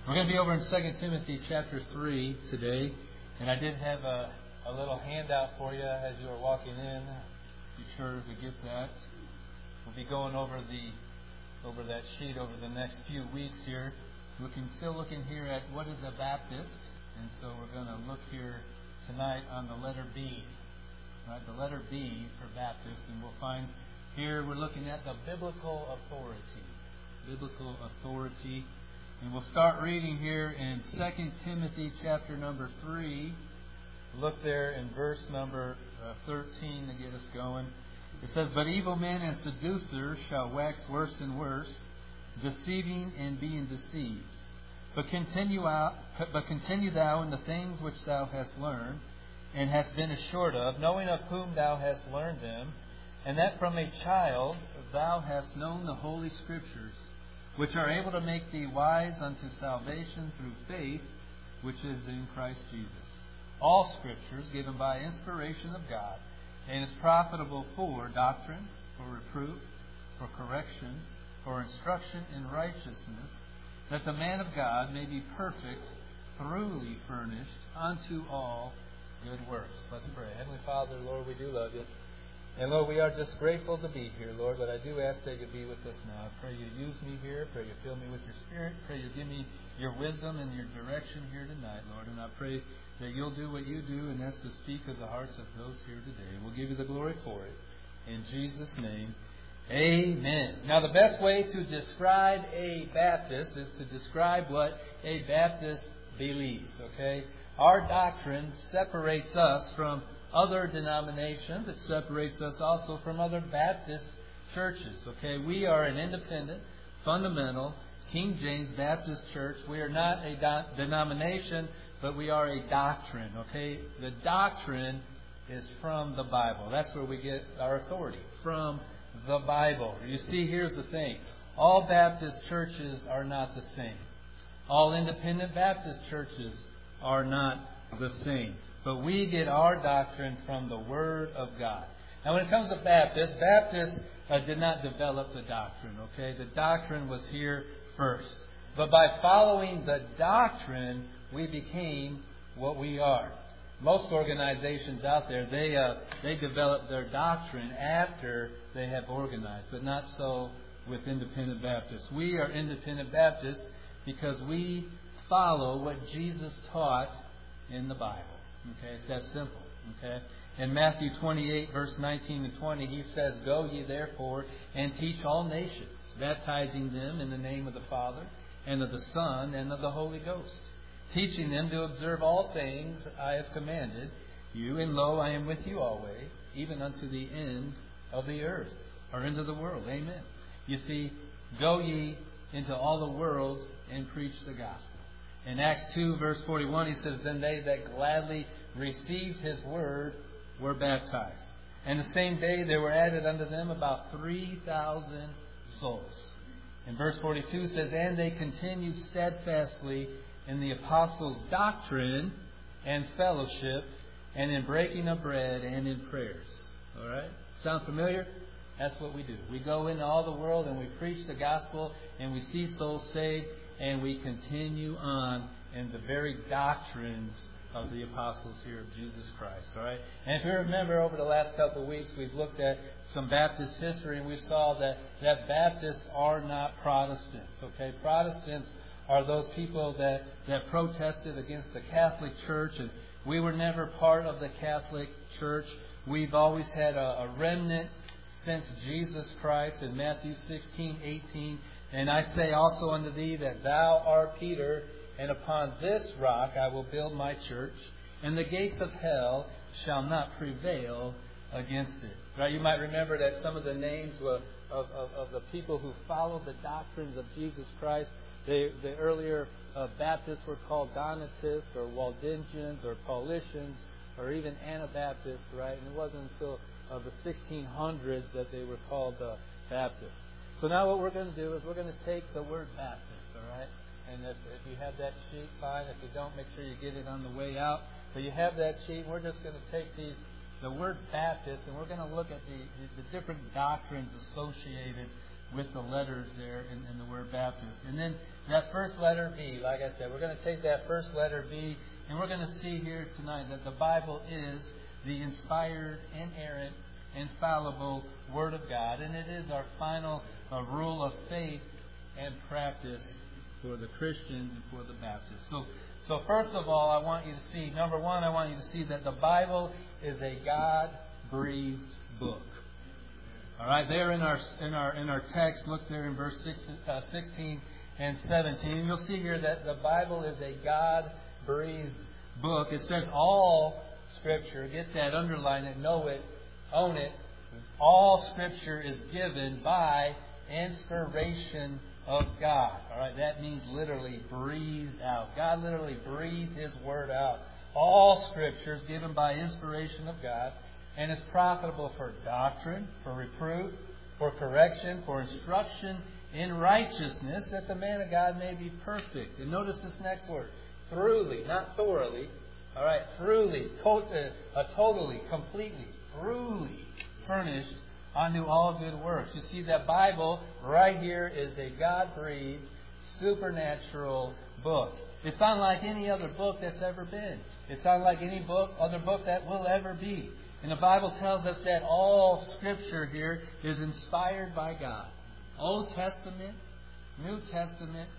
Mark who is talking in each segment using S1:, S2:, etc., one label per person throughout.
S1: We're going to be over in 2 Timothy chapter 3 today, and I did have a little handout for you as you were walking in. Be sure we get that. We'll be going over that sheet over the next few weeks here. Still looking here at what is a Baptist, and so we're going to look here tonight on the letter B. Right, the letter B for Baptist, and we'll find here we're looking at the biblical authority. Biblical authority. And we'll start reading here in 2 Timothy chapter number 3. Look there in verse number 13 to get us going. It says, "But evil men and seducers shall wax worse and worse, deceiving and being deceived. But continue thou in the things which thou hast learned, and hast been assured of, knowing of whom thou hast learned them, and that from a child thou hast known the Holy Scriptures, which are able to make thee wise unto salvation through faith, which is in Christ Jesus. All Scriptures given by inspiration of God, and is profitable for doctrine, for reproof, for correction, for instruction in righteousness, that the man of God may be perfect, thoroughly furnished unto all good works." Let's pray. Heavenly Father, Lord, we do love you. And Lord, we are just grateful to be here, Lord, but I do ask that you be with us now. I pray you use me here. Pray you fill me with your Spirit. Pray you give me your wisdom and your direction here tonight, Lord. And I pray that you'll do what you do, and that's to speak of the hearts of those here today. We'll give you the glory for it. In Jesus' name, amen. Now, the best way to describe a Baptist is to describe what a Baptist believes, okay? Our doctrine separates us from other denominations. It separates us also from other Baptist churches. Okay, we are an independent, fundamental, King James Baptist church. We are not a denomination, but we are a doctrine. Okay, the doctrine is from the Bible. That's where we get our authority, from the Bible. You see, here's the thing. All Baptist churches are not the same. All independent Baptist churches are not the same. But we get our doctrine from the Word of God. Now, when it comes to Baptists did not develop the doctrine, okay? The doctrine was here first. But by following the doctrine, we became what we are. Most organizations out there, they develop their doctrine after they have organized, but not so with Independent Baptists. We are Independent Baptists because we follow what Jesus taught in the Bible. Okay, it's that simple. Okay, in Matthew 28, verse 19 and 20, he says, "Go ye therefore and teach all nations, baptizing them in the name of the Father and of the Son and of the Holy Ghost, teaching them to observe all things I have commanded you. And lo, I am with you always, even unto the end of the earth," or into the world. Amen. You see, go ye into all the world and preach the gospel. In Acts 2, verse 41, he says, "Then they that gladly received his word were baptized. And the same day there were added unto them about 3,000 souls." In verse 42 says, "And they continued steadfastly in the apostles' doctrine and fellowship, and in breaking of bread and in prayers." All right? Sound familiar? That's what we do. We go into all the world and we preach the gospel and we see souls saved. And we continue on in the very doctrines of the apostles here of Jesus Christ. All right? And if you remember, over the last couple of weeks, we've looked at some Baptist history, and we saw that Baptists are not Protestants. Okay? Protestants are those people that protested against the Catholic Church, and we were never part of the Catholic Church. We've always had a remnant since Jesus Christ in Matthew 16:18. "And I say also unto thee that thou art Peter, and upon this rock I will build my church, and the gates of hell shall not prevail against it." Right? You might remember that some of the names of the people who followed the doctrines of Jesus Christ, the earlier Baptists were called Donatists or Waldensians or Paulicians or even Anabaptists, right? And it wasn't until the 1600s that they were called Baptists. So now what we're going to do is we're going to take the word Baptist, all right? And if you have that sheet, fine. If you don't, make sure you get it on the way out. But you have that sheet. We're just going to take the word Baptist, and we're going to look at the different doctrines associated with the letters there in the word Baptist. And then that first letter B, like I said, we're going to take that first letter B, and we're going to see here tonight that the Bible is the inspired, inerrant, infallible Word of God. And it is our final rule of faith and practice for the Christian and for the Baptist. So first of all, I want you to see, number one, I want you to see that the Bible is a God-breathed book. All right, there in our text, look there in verse 16 and 17. And you'll see here that the Bible is a God-breathed book. It says all Scripture. Get that, underline it, know it, own it. All Scripture is given by inspiration of God. All right, that means literally breathed out. God literally breathed His Word out. All Scripture is given by inspiration of God, and is profitable for doctrine, for reproof, for correction, for instruction in righteousness, that the man of God may be perfect. And notice this next word, thoroughly, not thoroughly. All right, thoroughly, totally, completely, thoroughly furnished unto all good works. You see, that Bible right here is a God-breathed, supernatural book. It's unlike any other book that's ever been. It's unlike any other book that will ever be. And the Bible tells us that all Scripture here is inspired by God. Old Testament, New Testament,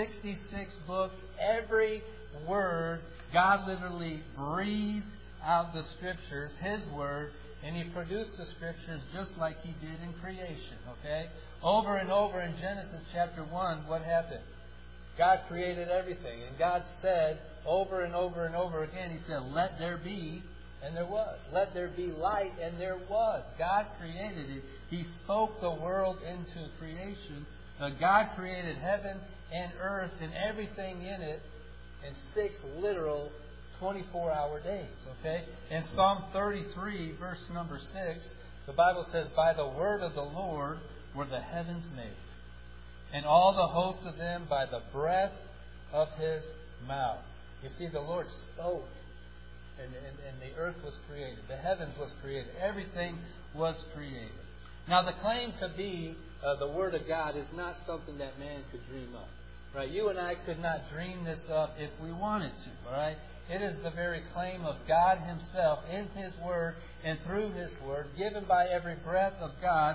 S1: 66 books, every word, God literally breathed out the Scriptures, His Word, and He produced the Scriptures just like He did in creation. Okay? Over and over in Genesis chapter 1, what happened? God created everything. And God said over and over and over again, He said, let there be. And there was. Let there be light, and there was. God created it. He spoke the world into creation. God created heaven and earth and everything in it in 6 literal 24-hour days. Okay? In Psalm 33, verse number 6, the Bible says, by the word of the Lord were the heavens made, and all the hosts of them by the breath of His mouth. You see, the Lord spoke. And the earth was created. The heavens was created. Everything was created. Now, the claim to be the Word of God is not something that man could dream up. Right? You and I could not dream this up if we wanted to. All right? It is the very claim of God Himself in His Word and through His Word, given by every breath of God,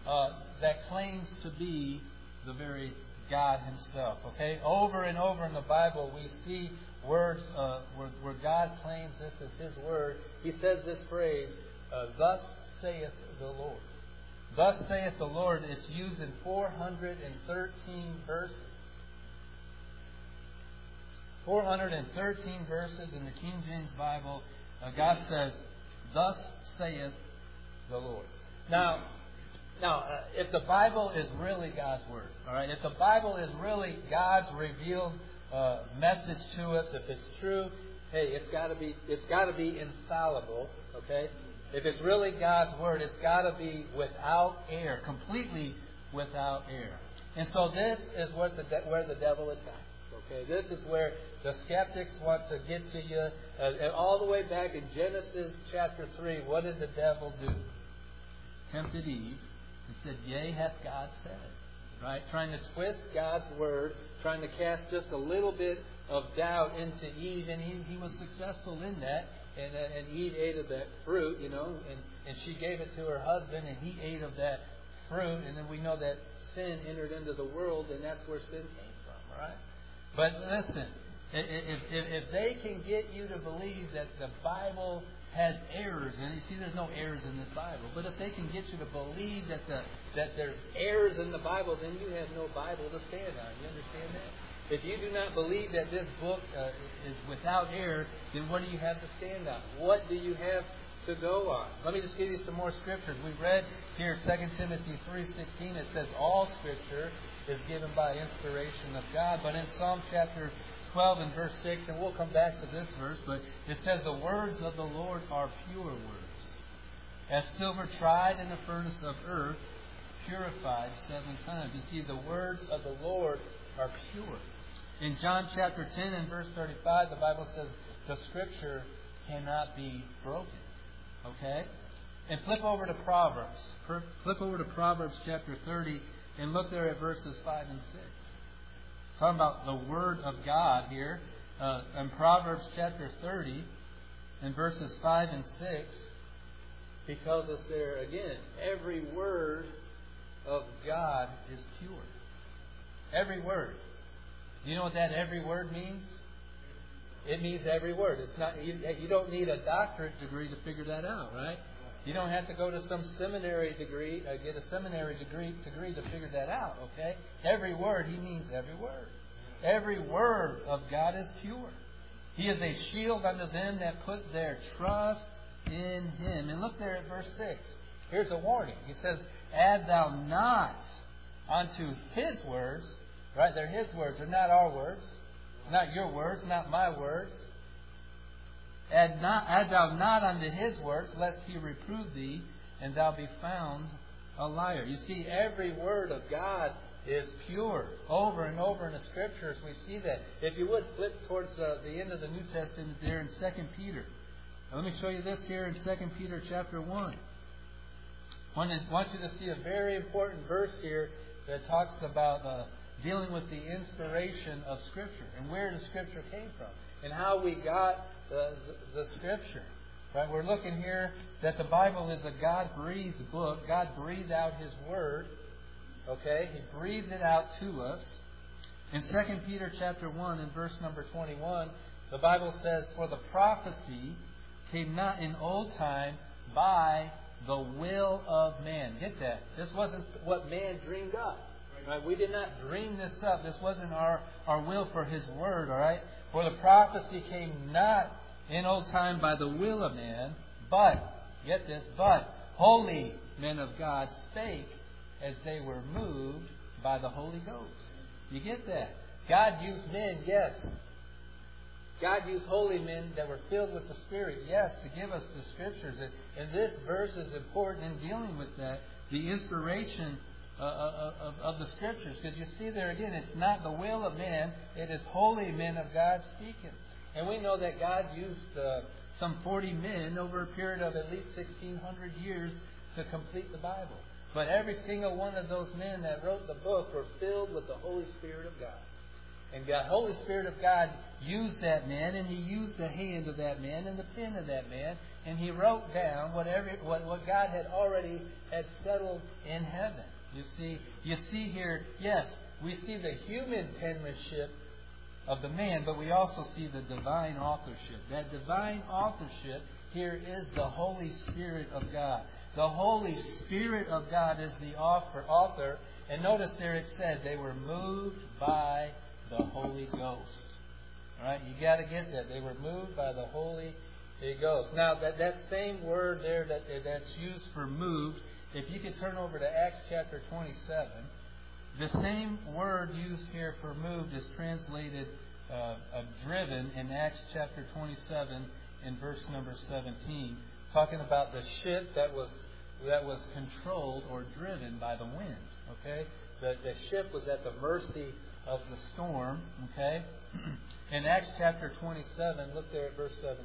S1: that claims to be the very God Himself. Okay? Over and over in the Bible, we see words where God claims this as His Word. He says this phrase, thus saith the Lord. Thus saith the Lord. It's used in 413 verses. 413 verses in the King James Bible. God says, thus saith the Lord. Now, if the Bible is really God's Word, all right, if the Bible is really God's revealed message to us, if it's true, hey, it's got to be infallible. Okay, if it's really God's Word, it's got to be without error, completely without error. And so this is where the devil attacks. Okay, this is where the skeptics want to get to you. And all the way back in Genesis chapter 3, what did the devil do? Tempted Eve and said, "Yea, hath God said." Right? Trying to twist God's Word, trying to cast just a little bit of doubt into Eve, and he was successful in that. And Eve ate of that fruit, and she gave it to her husband, and he ate of that fruit, and then we know that sin entered into the world, and that's where sin came from, all right? But listen, if they can get you to believe that the Bible has errors, and you see there's no errors in this Bible, but if they can get you to believe that there's errors in the Bible, then you have no Bible to stand on. You understand that? If you do not believe that this book is without error, then what do you have to stand on? What do you have to go on? Let me just give you some more scriptures. We read here 2 Timothy 3:16. It says all Scripture is given by inspiration of God. But in Psalm chapter 12 and verse 6, and we'll come back to this verse, but it says the words of the Lord are pure words, as silver tried in the furnace of earth, purified 7 times. You see, the words of the Lord are pure. In John chapter 10 and verse 35, the Bible says the Scripture cannot be broken. Okay? And flip over to Proverbs. Flip over to Proverbs chapter 30 And look there at verses 5 and 6. Talking about the Word of God here. In Proverbs chapter 30, in verses 5 and 6, he tells us there again, every word of God is pure. Every word. Do you know what that every word means? It means every word. It's not. You don't need a doctorate degree to figure that out, right? You don't have to go to some seminary degree, get a seminary degree to figure that out, okay? Every word, he means every word. Every word of God is pure. He is a shield unto them that put their trust in Him. And look there at verse 6. Here's a warning. He says, add thou not unto His words, right? They're His words. They're not our words. Not your words, not my words. Add thou not unto His words, lest He reprove thee, and thou be found a liar. You see, every word of God is pure. Over and over in the Scriptures, we see that. If you would, flip towards the end of the New Testament there in 2 Peter. Now, let me show you this here in 2 Peter chapter 1. I want you to see a very important verse here that talks about dealing with the inspiration of Scripture and where the Scripture came from and how we got the Scripture. Right? We're looking here that the Bible is a God-breathed book. God breathed out His Word. Okay? He breathed it out to us. In 2 Peter chapter 1 and verse number 21, the Bible says, for the prophecy came not in old time by the will of man. Get that. This wasn't what man dreamed up. Right? We did not dream this up. This wasn't our will for His Word. All right? For the prophecy came not in old time by the will of man, but, get this, but holy men of God spake as they were moved by the Holy Ghost. You get that? God used men, yes. God used holy men that were filled with the Spirit, yes, to give us the Scriptures. And this verse is important in dealing with that, the inspiration of the Scriptures. Because you see there again, it's not the will of man, it is holy men of God speaking. And we know that God used some 40 men over a period of at least 1,600 years to complete the Bible. But every single one of those men that wrote the book were filled with the Holy Spirit of God. And the Holy Spirit of God used that man, and He used the hand of that man and the pen of that man, and He wrote down what God had already had settled in heaven. You see here, yes, we see the human penmanship of the man, but we also see the divine authorship. That divine authorship here is the Holy Spirit of God. The Holy Spirit of God is the author. And notice there it said they were moved by the Holy Ghost. Alright, you got to get that. They were moved by the Holy Ghost. Now, that same word there that's used for moved, if you could turn over to Acts chapter 27, the same word used here for moved is translated driven in Acts chapter 27 in verse number 17, talking about the ship that was controlled or driven by the wind. Okay, the ship was at the mercy of the storm. Okay, in Acts chapter 27, look there at verse 17.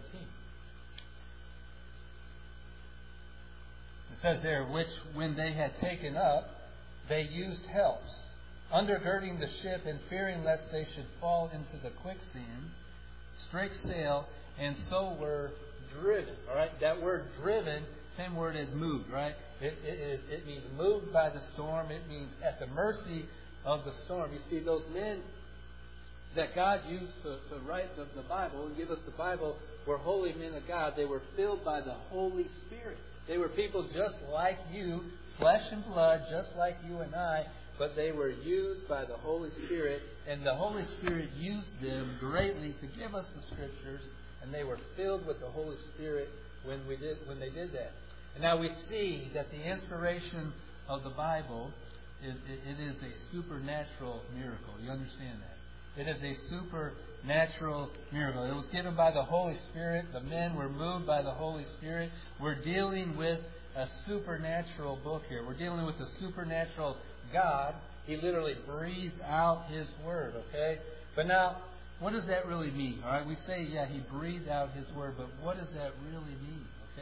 S1: It says there, which when they had taken up, they used helps, undergirding the ship and fearing lest they should fall into the quicksands, strake sail, and so were driven. All right, that word driven, same word as moved. Right, it means moved by the storm. It means at the mercy of the storm. You see, those men that God used to write the Bible and give us the Bible were holy men of God. They were filled by the Holy Spirit. They were people just like you, flesh and blood, just like you and I, but they were used by the Holy Spirit, and the Holy Spirit used them greatly to give us the Scriptures, and they were filled with the Holy Spirit when they did that. And now we see that the inspiration of the Bible is a supernatural miracle. You understand that? It is a supernatural miracle. It was given by the Holy Spirit. The men were moved by the Holy Spirit. We're dealing with a supernatural book here. We're dealing with a supernatural God. He literally breathed out His Word, okay? But now, what does that really mean? All right, we say, yeah, He breathed out His Word, but what does that really mean, okay?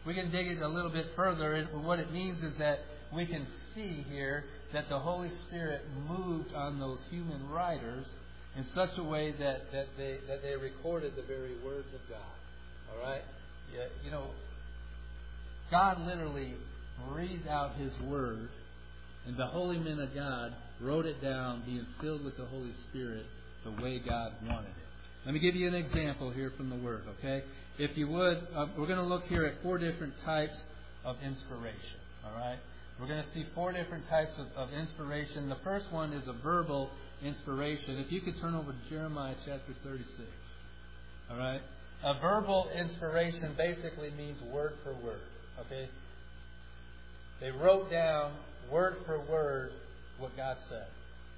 S1: we can dig it a little bit further. What it means is that we can see here that the Holy Spirit moved on those human writers in such a way that they recorded the very words of God. All right? Yeah, you know, God literally breathed out His Word, and the holy men of God wrote it down, being filled with the Holy Spirit the way God wanted it. Let me give you an example here from the Word, okay? If you would, we're going to look here at 4 different types of inspiration, all right? We're going to see 4 different types of inspiration. The first one is a verbal inspiration. If you could turn over to Jeremiah chapter 36, all right? A verbal inspiration basically means word for word, okay? They wrote down word for word what God said.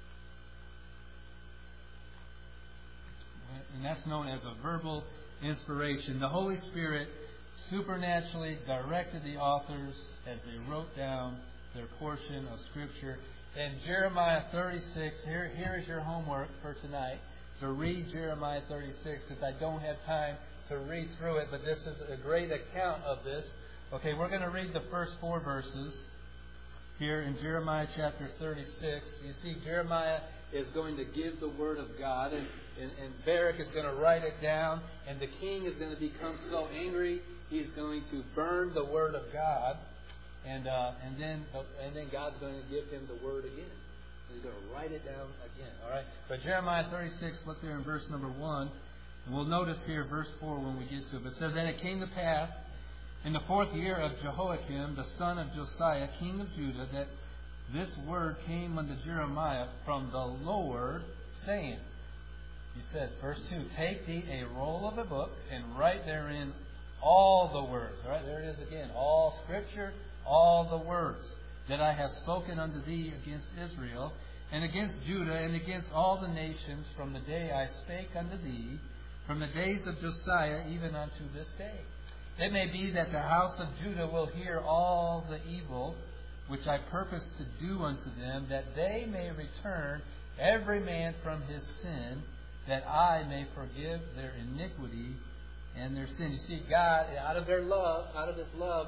S1: And that's known as a verbal inspiration. The Holy Spirit supernaturally directed the authors as they wrote down their portion of Scripture. In Jeremiah 36, here is your homework for tonight, to read Jeremiah 36, because I don't have time to read through it, but this is a great account of this. Okay, we're going to read the first 4 verses here in Jeremiah chapter 36. You see, Jeremiah is going to give the Word of God, and Baruch is going to write it down, and the king is going to become so angry, he's going to burn the Word of God, and then God's going to give him the Word again. He's going to write it down again. All right. But Jeremiah 36, look there in verse number 1, and we'll notice here verse 4 when we get to it. It says, "And it came to pass in the 4th year of Jehoiakim, the son of Josiah, king of Judah, that this word came unto Jeremiah from the Lord, saying," he says, verse 2, "Take thee a roll of a book, and write therein all the words." All right, there it is again. All Scripture, all the words that I have spoken unto thee against Israel, and against Judah, and against all the nations, from the day I spake unto thee, from the days of Josiah, even unto this day. It may be that the house of Judah will hear all the evil which I purpose to do unto them, that they may return every man from his sin, that I may forgive their iniquity and their sin. You see, God, out of His love,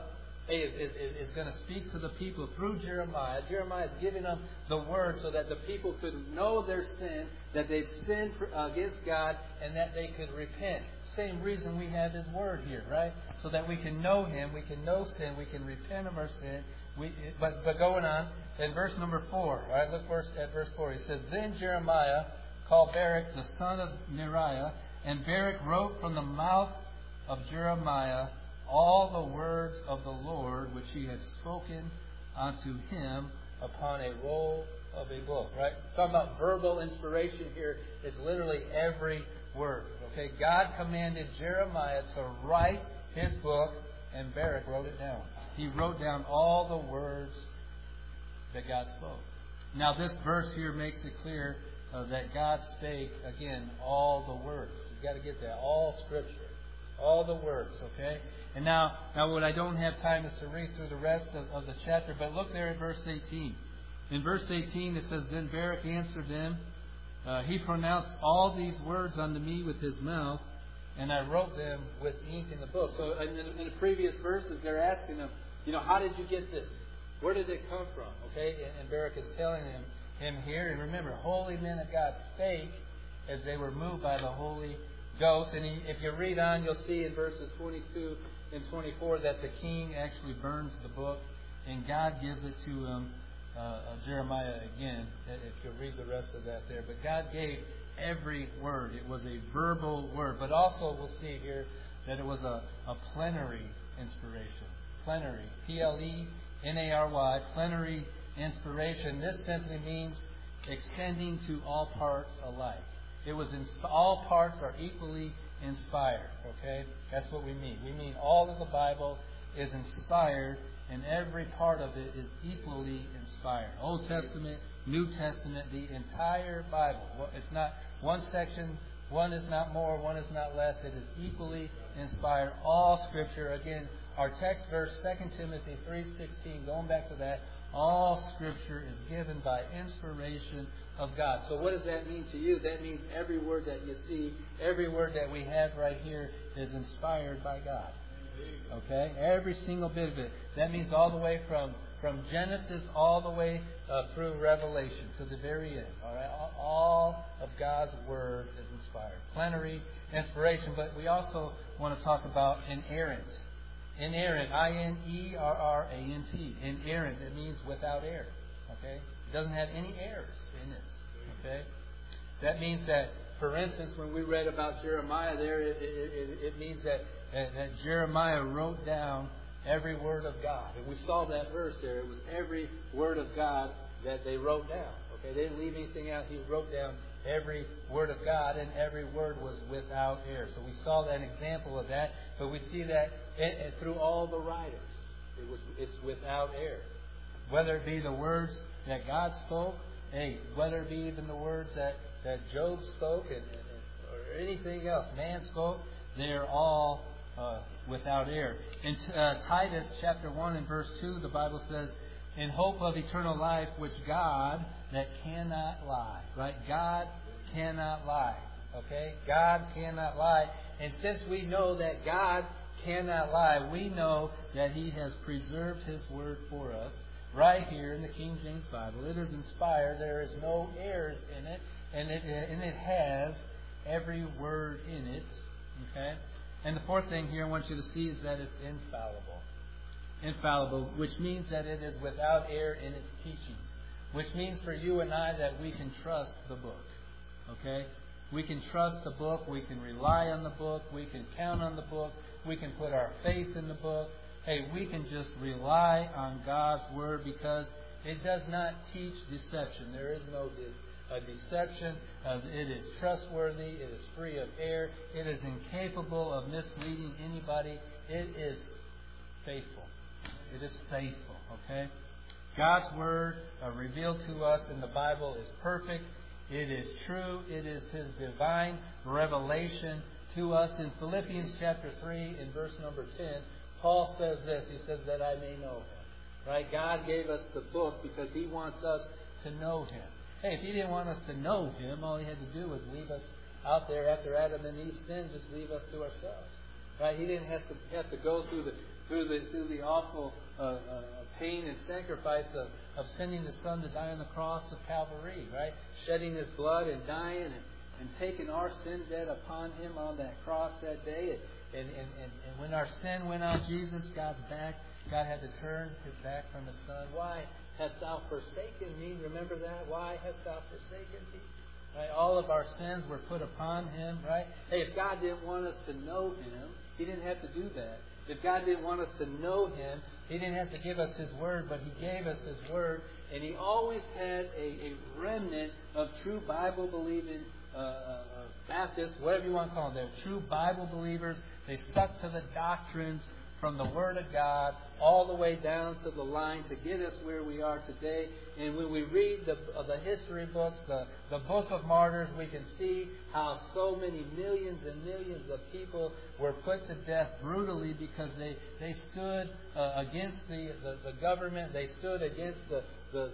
S1: is going to speak to the people through Jeremiah. Jeremiah is giving them the Word so that the people could know their sin, that they've sinned against God, and that they could repent. Same reason we have His Word here, right? So that we can know Him, we can know sin, we can repent of our sin. But going on, in verse number 4, all right, look at verse 4. He says, "Then Jeremiah called Baruch the son of Neriah, and Baruch wrote from the mouth of Jeremiah all the words of the Lord which he had spoken unto him upon a roll of a book." Right? Talking about verbal inspiration here is literally every word. Okay, God commanded Jeremiah to write his book, and Baruch wrote it down. He wrote down all the words that God spoke. Now, this verse here makes it clear that God spake, again, all the words. You've got to get that. All Scripture. All the words, okay? And now what I don't have time is to read through the rest of the chapter, but look there at verse 18. In verse 18 it says, "Then Baruch answered them, he pronounced all these words unto me with his mouth, and I wrote them with ink in the book." So in the previous verses, they're asking him, how did you get this? Where did it come from? Okay, and Baruch is telling him here, and remember, holy men of God spake as they were moved by the Holy Ghost. And if you read on, you'll see in verses 22 and 24 that the king actually burns the book, and God gives it to Jeremiah again, if you read the rest of that there. But God gave every word. It was a verbal word. But also we'll see here that it was a plenary inspiration. Plenary. P-L-E-N-A-R-Y. Plenary inspiration. This simply means extending to all parts alike. It was all parts are equally inspired. Okay? That's what we mean. We mean all of the Bible is inspired, and every part of it is equally inspired. Old Testament, New Testament, the entire Bible. It's not one section, one is not more, one is not less. It is equally inspired. All Scripture. Again, our text verse, 2 Timothy 3:16, going back to that, all Scripture is given by inspiration of God. So what does that mean to you? That means every word that you see, every word that we have right here is inspired by God. Okay? Every single bit of it. That means all the way from Genesis all the way through Revelation to the very end. All right? All of God's Word is inspired. Plenary inspiration, but we also want to talk about inerrant. Inerrant, I-N-E-R-R-A-N-T. Inerrant, it means without error. Okay? It doesn't have any errors in this. Okay? That means that, for instance, when we read about Jeremiah there, it means that Jeremiah wrote down every word of God. And we saw that verse there. It was every word of God that they wrote down. Okay? They didn't leave anything out. He wrote down every word of God, and every word was without error. So we saw that example of that, but we see that through all the writers. It's without error. Whether it be the words that God spoke, whether it be even the words that Job spoke, or anything else man spoke, they're all without error. In Titus chapter 1 and verse 2, the Bible says, in hope of eternal life, which God that cannot lie. Right? God cannot lie. Okay? God cannot lie. And since we know that God cannot lie, we know that He has preserved His Word for us right here in the King James Bible. It is inspired. There is no errors in it. And it has every word in it. Okay? And the fourth thing here I want you to see is that it's infallible. Infallible, which means that it is without error in its teachings. Which means for you and I that we can trust the book. Okay? We can trust the book. We can rely on the book. We can count on the book. We can put our faith in the book. We can just rely on God's Word because it does not teach deception. There is no deception. It is trustworthy. It is free of error. It is incapable of misleading anybody. It is faithful. It is faithful. Okay? God's Word revealed to us in the Bible is perfect. It is true. It is His divine revelation to us. In Philippians chapter 3 in verse number 10, Paul says this. He says that I may know Him. Right? God gave us the book because He wants us to know Him. If He didn't want us to know Him, all He had to do was leave us out there after Adam and Eve sinned, just leave us to ourselves. Right? He didn't have to go through the awful pain and sacrifice of sending the Son to die on the cross of Calvary, right? Shedding His blood and dying and taking our sin debt upon Him on that cross that day. And when our sin went on Jesus, God had to turn His back from His Son. Why hast thou forsaken me? Remember that? Why hast thou forsaken me? Right? All of our sins were put upon Him, right? If God didn't want us to know Him, He didn't have to do that. If God didn't want us to know Him, He didn't have to give us His Word, but He gave us His Word. And He always had a remnant of true Bible-believing Baptists, whatever you want to call them. They're true Bible believers. They stuck to the doctrines from the Word of God all the way down to the line to get us where we are today. And when we read the history books, the Book of Martyrs, we can see how so many millions and millions of people were put to death brutally because they stood against the government. They stood against the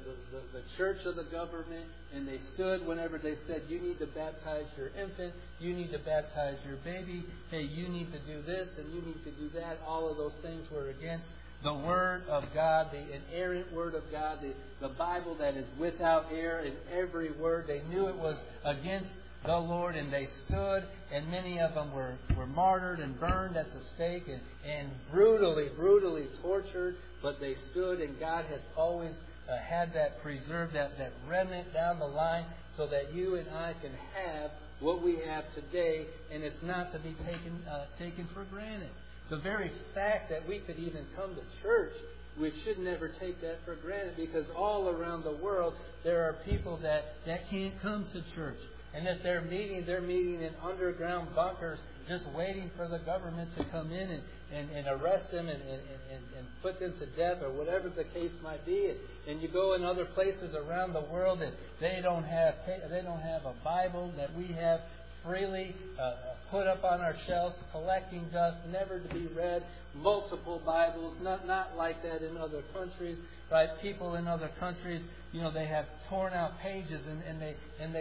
S1: church of the government, and they stood whenever they said, you need to baptize your infant, you need to baptize your baby, you need to do this and you need to do that. All of those things were against the Word of God, the inerrant Word of God, the Bible that is without error in every word. They knew it was against the Lord, and they stood, and many of them were martyred and burned at the stake and brutally tortured, but they stood, and God has always had that preserved, that remnant down the line, so that you and I can have what we have today, and it's not to be taken for granted. The very fact that we could even come to church, we should never take that for granted, because all around the world there are people that can't come to church. And that they're meeting in underground bunkers, just waiting for the government to come in and arrest them and put them to death, or whatever the case might be. And you go in other places around the world and they don't have a Bible that we have freely put up on our shelves, collecting dust, never to be read. Multiple Bibles, not like that in other countries, right? People in other countries, they have torn out pages and they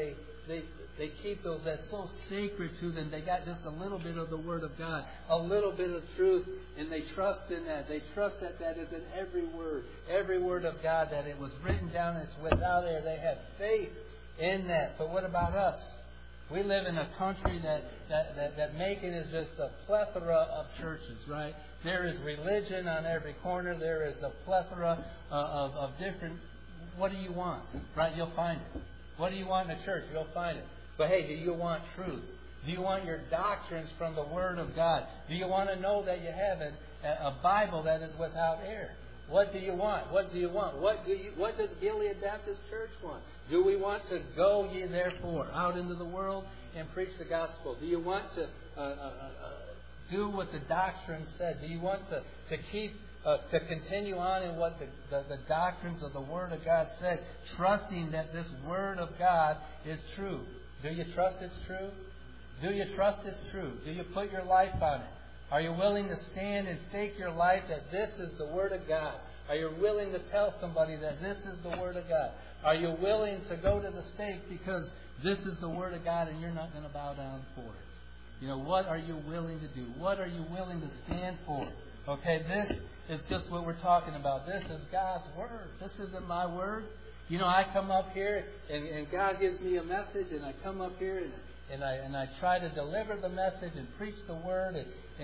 S1: they keep those that's so sacred to them. They got just a little bit of the Word of God, a little bit of truth, and they trust in that. They trust that that is in every word of God, that it was written down, it's without error. They have faith in that. But what about us? We live in a country that Macon is just a plethora of churches, right? There is religion on every corner. There is a plethora of different. What do you want? Right? You'll find it. What do you want in a church? You'll find it. But hey, do you want truth? Do you want your doctrines from the Word of God? Do you want to know that you have a Bible that is without error? What do you want? What do you want? What does Gilead Baptist Church want? Do we want to go ye therefore out into the world and preach the gospel? Do you want to do what the doctrine said? Do you want to keep to continue on in what the doctrines of the Word of God said, trusting that this Word of God is true? Do you trust it's true? Do you trust it's true? Do you put your life on it? Are you willing to stand and stake your life that this is the Word of God? Are you willing to tell somebody that this is the Word of God? Are you willing to go to the stake because this is the Word of God and you're not going to bow down for it? You know, what are you willing to do? What are you willing to stand for? Okay, this is just what we're talking about. This is God's Word. This isn't my word. You know, I come up here and God gives me a message, and I come up here and I try to deliver the message and preach the Word,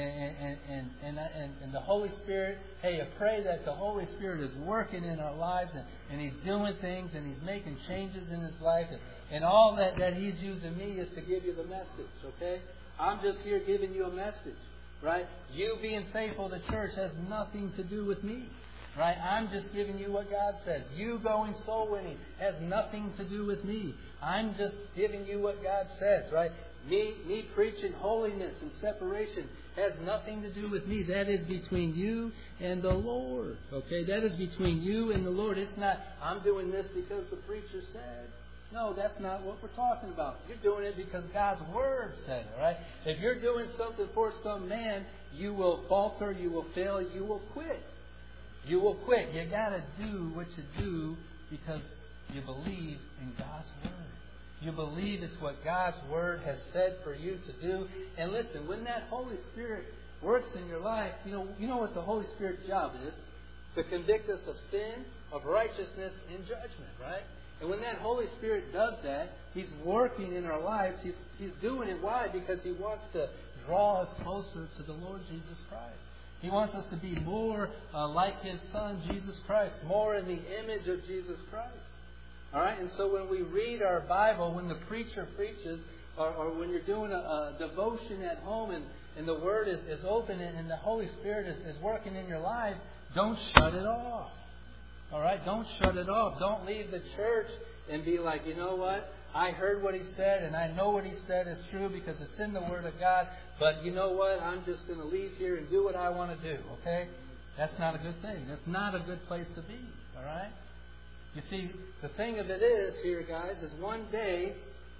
S1: and the Holy Spirit, hey, I pray that the Holy Spirit is working in our lives, and He's doing things, and He's making changes in His life, and all that He's using me is to give you the message, okay? I'm just here giving you a message, right? You being faithful to church has nothing to do with me. Right? I'm just giving you what God says. You going soul winning has nothing to do with me. I'm just giving you what God says, right? Me preaching holiness and separation has nothing to do with me. That is between you and the Lord. Okay? That is between you and the Lord. It's not, I'm doing this because the preacher said. No, that's not what we're talking about. You're doing it because God's Word said it, right? If you're doing something for some man, you will falter, you will fail, you will quit. You will quit. You got to do what you do because you believe in God's Word. You believe it's what God's Word has said for you to do. And listen, when that Holy Spirit works in your life, you know what the Holy Spirit's job is? To convict us of sin, of righteousness, and judgment, right? And when that Holy Spirit does that, He's working in our lives. He's doing it. Why? Because He wants to draw us closer to the Lord Jesus Christ. He wants us to be more like His Son, Jesus Christ, more in the image of Jesus Christ. All right? And so when we read our Bible, when the preacher preaches, or when you're doing a devotion at home and the Word is open and the Holy Spirit is working in your life, don't shut it off. All right? Don't shut it off. Don't leave the church and be like, you know what? I heard what he said, and I know what he said is true because it's in the Word of God. But you know what? I'm just going to leave here and do what I want to do. Okay? That's not a good thing. That's not a good place to be. All right? You see, the thing of it is here, guys, is one day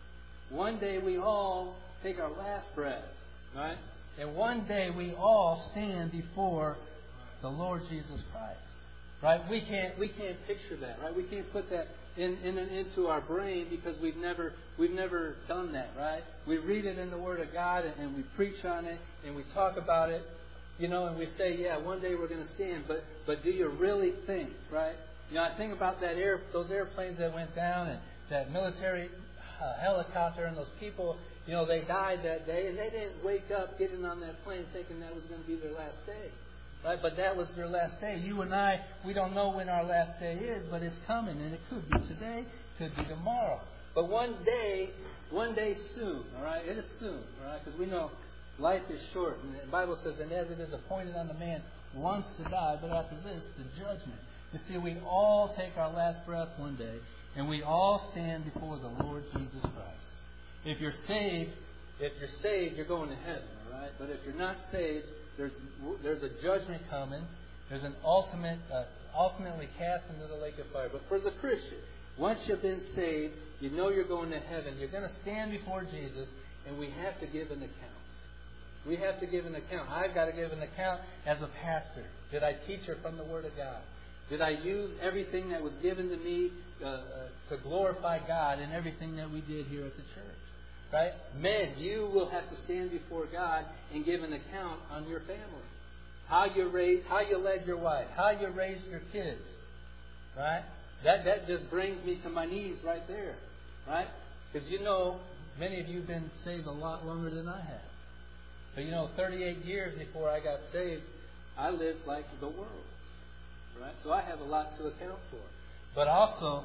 S1: we all take our last breath. Right? And one day we all stand before the Lord Jesus Christ. Right? We can't picture that. Right? We can't put that into our brain because we've never done that, right? We read it in the Word of God and we preach on it and we talk about it, and we say, yeah, one day we're going to stand. But do you really think, right? I think about those airplanes that went down and that military helicopter and those people, they died that day and they didn't wake up getting on that plane thinking that was going to be their last day. Right? But that was their last day. You and I, we don't know when our last day is, but it's coming. And it could be today, it could be tomorrow. But one day soon, all right? It is soon, all right? Because we know life is short. And the Bible says, and as it is appointed unto man once to die, but after this, the judgment. You see, we all take our last breath one day, and we all stand before the Lord Jesus Christ. If you're saved, you're going to heaven, all right? But if you're not saved, there's a judgment coming. There's an ultimately cast into the lake of fire. But for the Christian, once you've been saved, you know you're going to heaven. You're going to stand before Jesus, and we have to give an account. We have to give an account. I've got to give an account as a pastor. Did I teach her from the Word of God?
S2: Did I use everything that was given to me to glorify God in everything that we did here at the church? Right? Men, you will have to stand before God and give an account on your family. How you led your wife, how you raised your kids. Right? That just brings me to my knees right there. Right? Because many of you have been saved a lot longer than I have. But 38 years before I got saved, I lived like the world. Right? So I have a lot to account for. But also,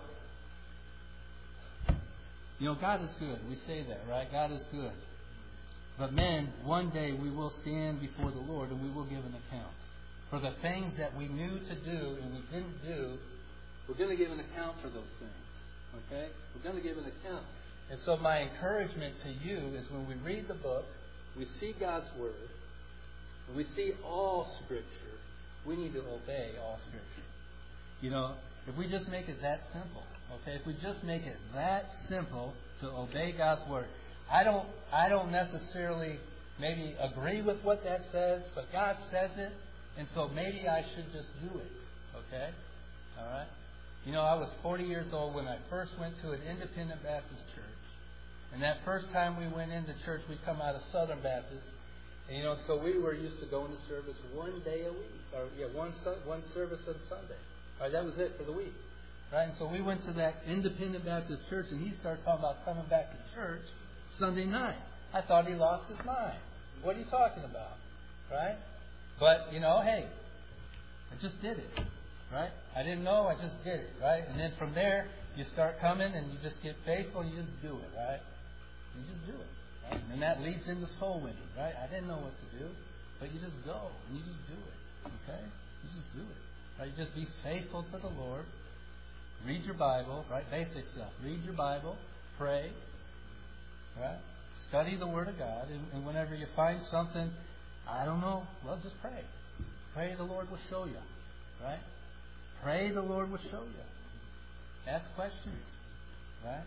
S2: God is good. We say that, right? God is good. But men, one day we will stand before the Lord and we will give an account. For the things that we knew to do and we didn't do, we're going to give an account for those things. Okay? We're going to give an account. And so my encouragement to you is when we read the book, we see God's Word, when we see all Scripture, we need to obey all Scripture. If we just make it that simple, okay? If we just make it that simple to obey God's Word, I don't necessarily maybe agree with what that says, but God says it, and so maybe I should just do it, okay? All right? I was 40 years old when I first went to an independent Baptist church. And that first time we went into church, we come out of Southern Baptist. And, so we were used to going to service one day a week. Or, one service on Sunday. Right, that was it for the week. Right? And so we went to that independent Baptist church, and he started talking about coming back to church Sunday night. I thought he lost his mind. What are you talking about? Right? But, hey, I just did it. Right? I didn't know, I just did it. Right? And then from there, you start coming, and you just get faithful, and you just do it. Right? You just do it. Right? And that leads into soul winning. Right? I didn't know what to do, but you just go, and you just do it. Okay? You just do it. Right? You just be faithful to the Lord. Read your Bible, right? Basic stuff. Read your Bible. Pray. Right? Study the Word of God. And whenever you find something, I don't know, well, just pray. Pray the Lord will show you. Right? Pray the Lord will show you. Ask questions. Right?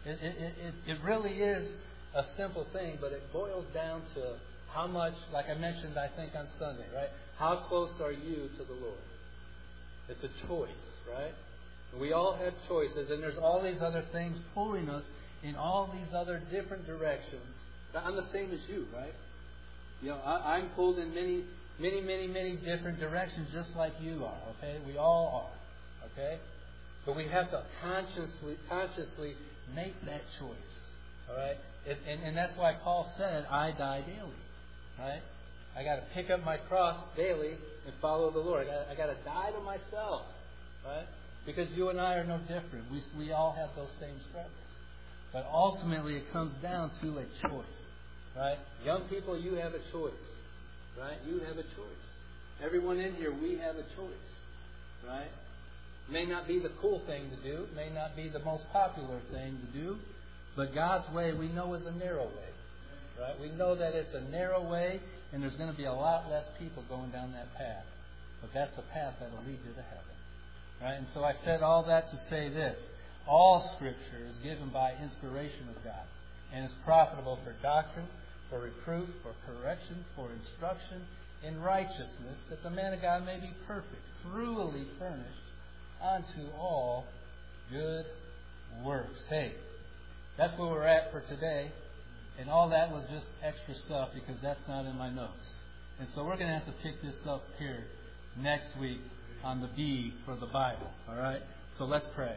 S2: It really is a simple thing, but it boils down to how much, like I mentioned, I think on Sunday, right? How close are you to the Lord? It's a choice, right? We all have choices, and there's all these other things pulling us in all these other different directions. I'm the same as you, right? I'm pulled in many, many, many, many different directions, just like you are. Okay, we all are. Okay, but we have to consciously make that choice. All right, and that's why Paul said, "I die daily." Right? I got to pick up my cross daily and follow the Lord. I got to die to myself, right? Because you and I are no different. We all have those same struggles. But ultimately, it comes down to a choice, right? Young people, you have a choice, right? You have a choice. Everyone in here, we have a choice, right? May not be the cool thing to do, may not be the most popular thing to do, but God's way we know is a narrow way, right? We know that it's a narrow way, and there's going to be a lot less people going down that path. But that's the path that will lead you to heaven. Right? And so I said all that to say this. All Scripture is given by inspiration of God and is profitable for doctrine, for reproof, for correction, for instruction in righteousness, that the man of God may be perfect, truly furnished unto all good works. Hey, that's where we're at for today. And all that was just extra stuff because that's not in my notes. And so we're going to have to pick this up here next week on the B for the Bible. All right? So let's pray.